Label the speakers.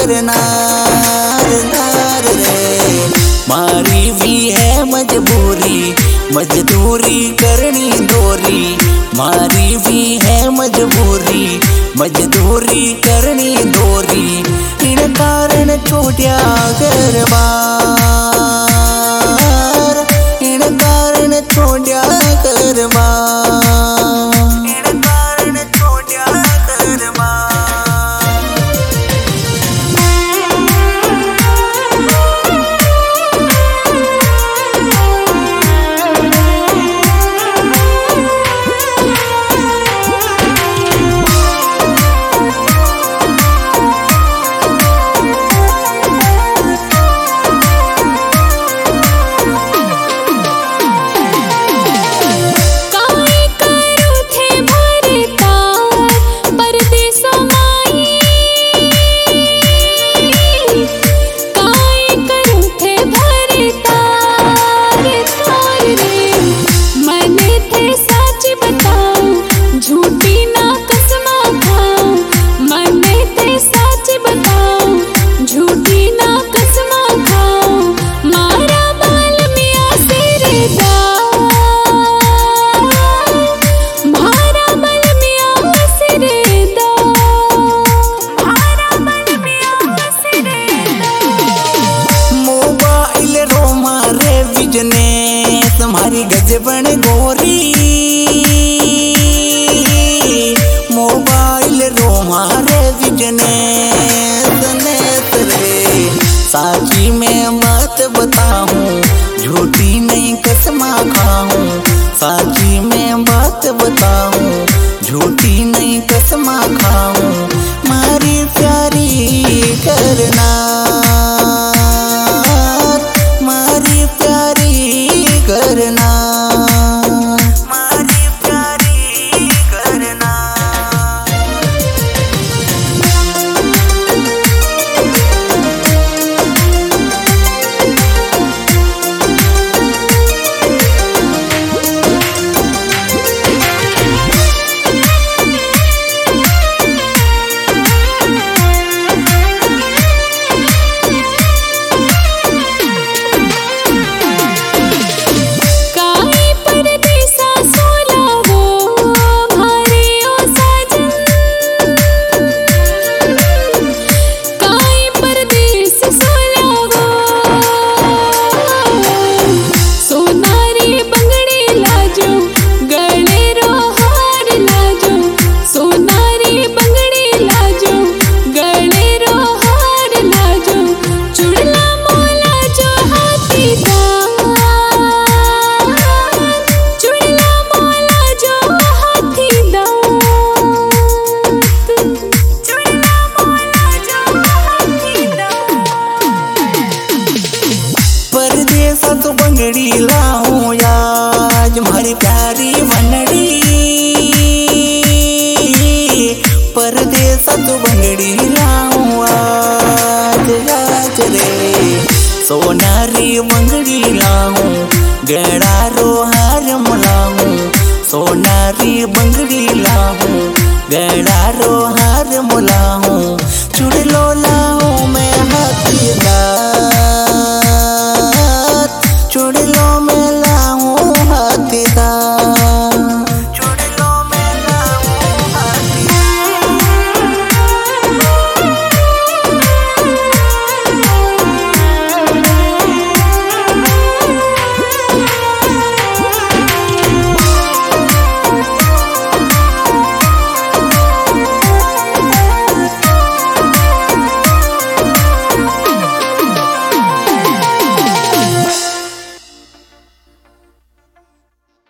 Speaker 1: नार नार रे। मारी भी है मजबूरी, मजदूरी करनी दोरी। मारी भी है मजबूरी, मजदूरी करनी दोरी। इन कारण छोड़िया घर बार, इन कारण छोड़िया घर बार, इन कारण छोड़िया घर बार। तुम्हारी गजबन गोरी, मोबाइल रो मारे बिजनेस रे। साची में बात बताऊं, झूठी नहीं कसमा खाऊं। साची में बात बताऊं, झूठी नहीं कसमा खाऊं। मारी प्यारी करना, मारी प्यारी करना, मारी प्यारी करना। बंगड़ी लाऊं आज मारी प्यारी बनड़ी, परदेसा तो बंगड़ी लाऊं आज आज रे। सोनारी बंगड़ी लाऊं, गड़ा रो हार मलाऊं। सोना